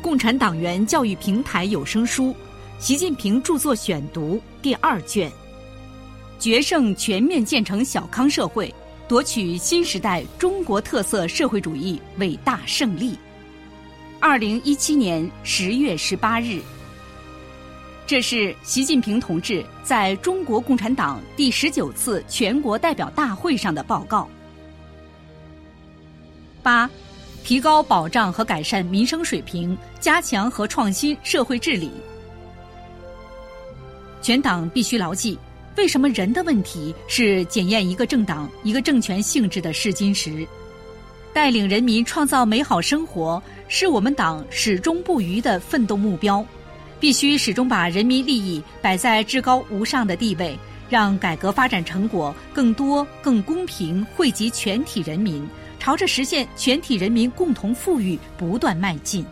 共产党员教育平台有声书《习近平著作选读》第2卷，决胜全面建成小康社会，夺取新时代中国特色社会主义伟大胜利。2017年10月18日，这是习近平同志在中国共产党第19次全国代表大会上的报告。8. 提高保障和改善民生水平，加强和创新社会治理。全党必须牢记，为什么人的问题是检验一个政党、一个政权性质的试金石。带领人民创造美好生活，是我们党始终不渝的奋斗目标。必须始终把人民利益摆在至高无上的地位，让改革发展成果更多、更公平惠及全体人民，朝着实现全体人民共同富裕不断迈进。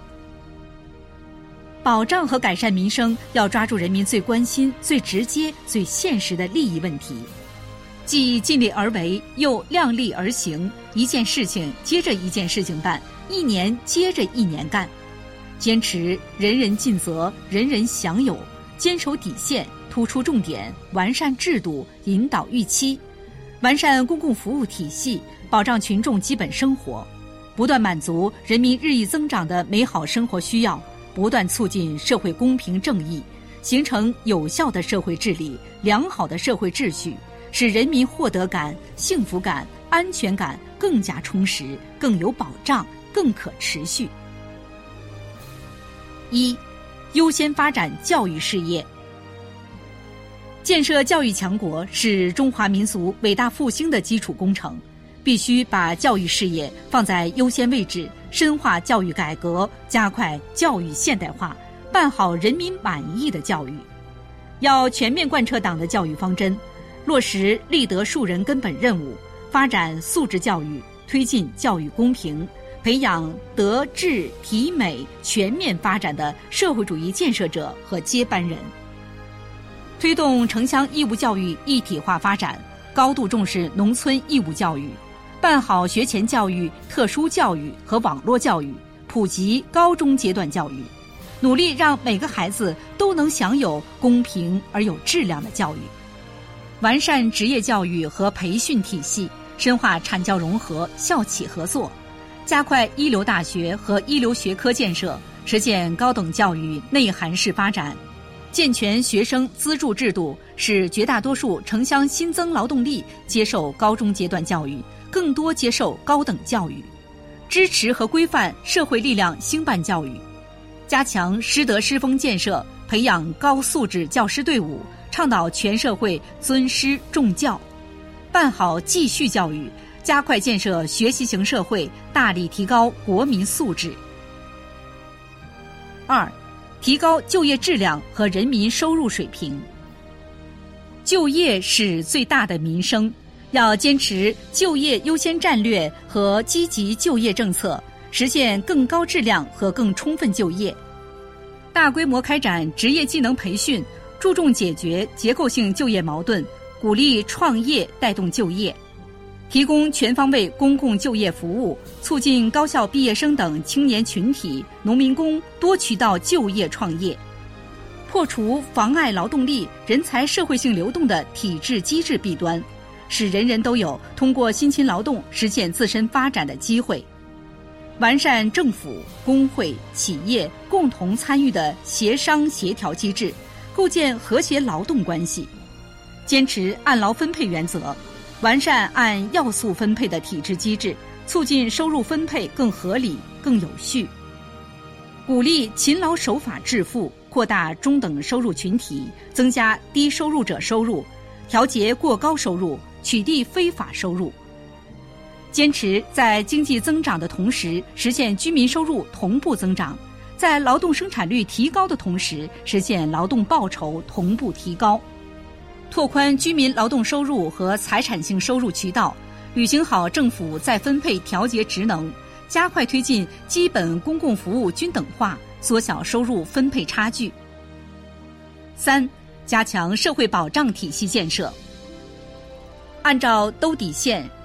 保障和改善民生，要抓住人民最关心、最直接、最现实的利益问题，既尽力而为，又量力而行，一件事情接着一件事情办，一年接着一年干，坚持人人尽责、人人享有，坚守底线，突出重点，完善制度，引导预期，完善公共服务体系，保障群众基本生活，不断满足人民日益增长的美好生活需要，不断促进社会公平正义，形成有效的社会治理、良好的社会秩序，使人民获得感、幸福感、安全感更加充实、更有保障、更可持续。1. 优先发展教育事业。建设教育强国是中华民族伟大复兴的基础工程，必须把教育事业放在优先位置，深化教育改革，加快教育现代化，办好人民满意的教育。要全面贯彻党的教育方针，落实立德树人根本任务，发展素质教育，推进教育公平，培养德智体美全面发展的社会主义建设者和接班人。推动城乡义务教育一体化发展，高度重视农村义务教育，办好学前教育、特殊教育和网络教育，普及高中阶段教育，努力让每个孩子都能享有公平而有质量的教育。完善职业教育和培训体系，深化产教融合、校企合作，加快一流大学和一流学科建设，实现高等教育内涵式发展，健全学生资助制度，使绝大多数城乡新增劳动力接受高中阶段教育，更多接受高等教育，支持和规范社会力量兴办教育，加强师德师风建设，培养高素质教师队伍，倡导全社会尊师重教，办好继续教育，加快建设学习型社会，大力提高国民素质。2. 提高就业质量和人民收入水平。就业是最大的民生，要坚持就业优先战略和积极就业政策，实现更高质量和更充分就业。大规模开展职业技能培训，注重解决结构性就业矛盾，鼓励创业带动就业，提供全方位公共就业服务，促进高校毕业生等青年群体、农民工多渠道就业创业，破除妨碍劳动力、人才社会性流动的体制机制弊端，使人人都有通过辛勤劳动实现自身发展的机会。完善政府、工会、企业共同参与的协商协调机制，构建和谐劳动关系，坚持按劳分配原则，完善按要素分配的体制机制，促进收入分配更合理、更有序。鼓励勤劳守法致富，扩大中等收入群体，增加低收入者收入，调节过高收入，取缔非法收入。坚持在经济增长的同时，实现居民收入同步增长，在劳动生产率提高的同时，实现劳动报酬同步提高。拓宽居民劳动收入和财产性收入渠道，履行好政府再分配调节职能，加快推进基本公共服务均等化，缩小收入分配差距。3. 加强社会保障体系建设。按照兜底线、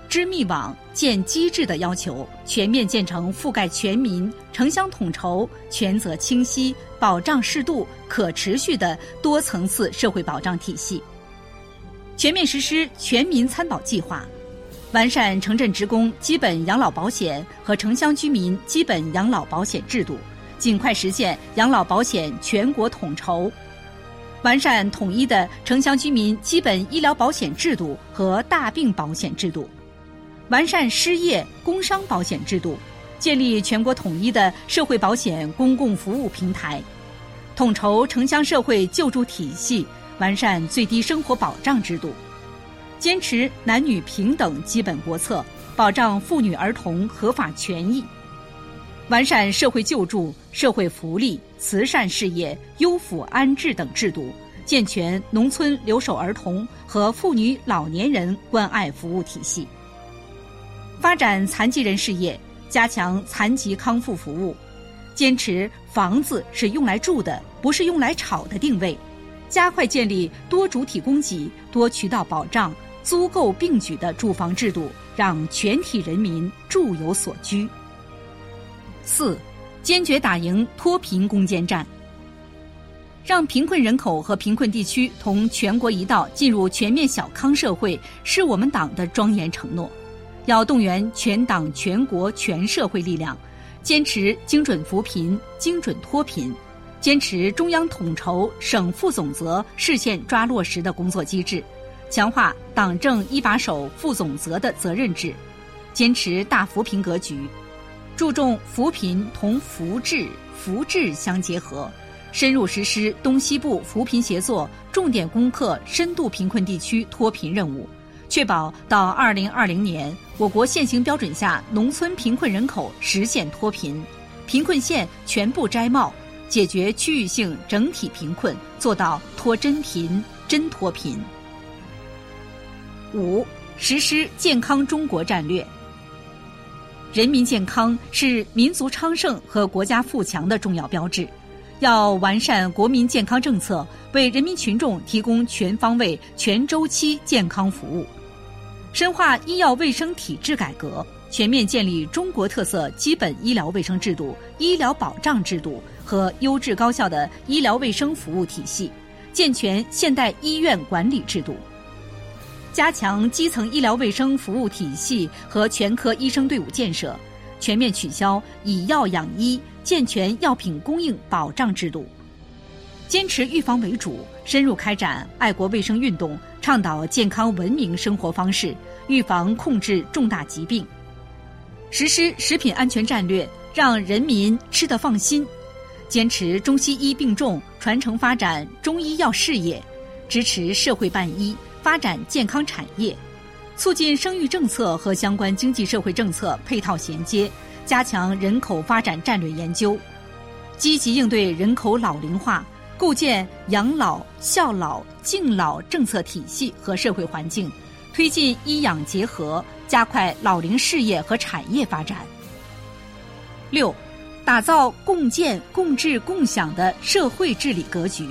织密网建机制的要求，全面建成覆盖全民、城乡统筹、权责清晰、保障适度、可持续的多层次社会保障体系。全面实施全民参保计划，完善城镇职工基本养老保险和城乡居民基本养老保险制度，尽快实现养老保险全国统筹。完善统一的城乡居民基本医疗保险制度和大病保险制度，完善失业、工伤保险制度，建立全国统一的社会保险公共服务平台，统筹城乡社会救助体系，完善最低生活保障制度，坚持男女平等基本国策，保障妇女儿童合法权益，完善社会救助、社会福利、慈善事业、优抚安置等制度，健全农村留守儿童和妇女老年人关爱服务体系，发展残疾人事业，加强残疾康复服务，坚持房子是用来住的，不是用来炒的定位，加快建立多主体供给、多渠道保障、租购并举的住房制度，让全体人民住有所居。4. 坚决打赢脱贫攻坚战，让贫困人口和贫困地区同全国一道进入全面小康社会，是我们党的庄严承诺。要动员全党全国全社会力量，坚持精准扶贫、精准脱贫，坚持中央统筹、省负总责视线抓落实的工作机制，强化党政一把手负总责的责任制，坚持大扶贫格局，注重扶贫同扶志、扶志相结合，深入实施东西部扶贫协作，重点攻克深度贫困地区脱贫任务，确保到2020年我国现行标准下农村贫困人口实现脱贫，贫困县全部摘帽，解决区域性整体贫困，做到脱真贫、真脱贫。5. 实施健康中国战略。人民健康是民族昌盛和国家富强的重要标志，要完善国民健康政策，为人民群众提供全方位、全周期健康服务，深化医药卫生体制改革，全面建立中国特色基本医疗卫生制度、医疗保障制度和优质高效的医疗卫生服务体系，健全现代医院管理制度，加强基层医疗卫生服务体系和全科医生队伍建设，全面取消以药养医，健全药品供应保障制度，坚持预防为主，深入开展爱国卫生运动，倡导健康文明生活方式，预防控制重大疾病，实施食品安全战略，让人民吃得放心，坚持中西医并重，传承发展中医药事业，支持社会办医，发展健康产业，促进生育政策和相关经济社会政策配套衔接，加强人口发展战略研究，积极应对人口老龄化，构建养老、孝老、敬老政策体系和社会环境，推进医养结合，加快老龄事业和产业发展。6. 打造共建、共治、共享的社会治理格局。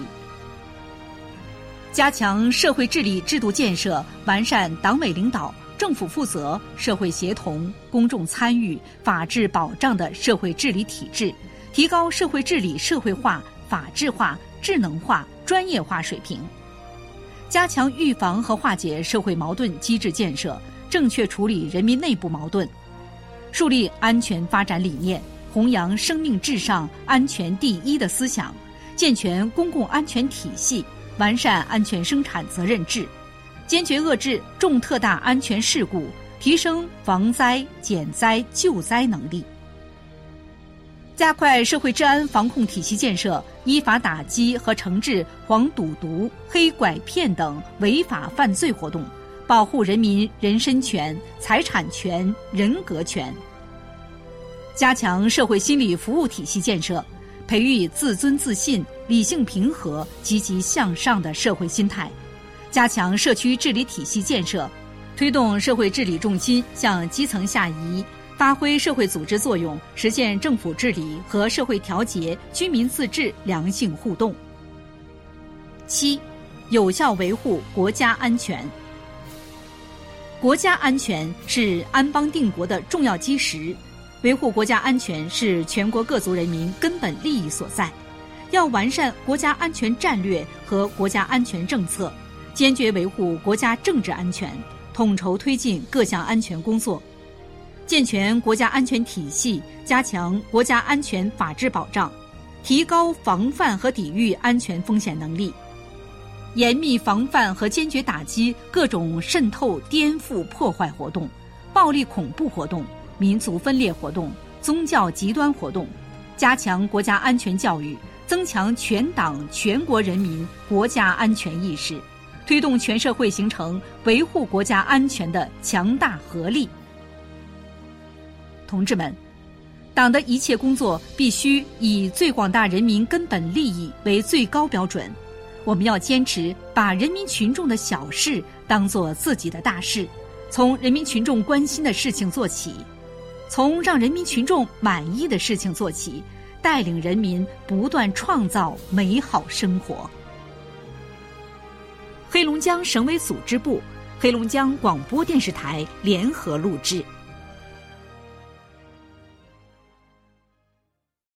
加强社会治理制度建设，完善党委领导、政府负责、社会协同、公众参与、法治保障的社会治理体制，提高社会治理社会化、法治化、智能化、专业化水平。加强预防和化解社会矛盾机制建设，正确处理人民内部矛盾，树立安全发展理念，弘扬生命至上、安全第一的思想，健全公共安全体系，完善安全生产责任制，坚决遏制重特大安全事故，提升防灾、减灾、救灾能力。加快社会治安防控体系建设，依法打击和惩治黄赌毒、黑拐骗等违法犯罪活动，保护人民人身权、财产权、人格权。加强社会心理服务体系建设，培育自尊自信、理性平和、积极向上的社会心态，加强社区治理体系建设，推动社会治理重心向基层下移，发挥社会组织作用，实现政府治理和社会调节、居民自治良性互动。7. 有效维护国家安全。 国家安全是安邦定国的重要基石，维护国家安全是全国各族人民根本利益所在。要完善国家安全战略和国家安全政策，坚决维护国家政治安全，统筹推进各项安全工作，健全国家安全体系，加强国家安全法治保障，提高防范和抵御安全风险能力，严密防范和坚决打击各种渗透、颠覆、破坏活动、暴力恐怖活动、民族分裂活动、宗教极端活动，加强国家安全教育，增强全党全国人民国家安全意识，推动全社会形成维护国家安全的强大合力。同志们，党的一切工作必须以最广大人民根本利益为最高标准。我们要坚持把人民群众的小事当作自己的大事，从人民群众关心的事情做起，从让人民群众满意的事情做起，带领人民不断创造美好生活。黑龙江省委组织部、黑龙江广播电视台联合录制。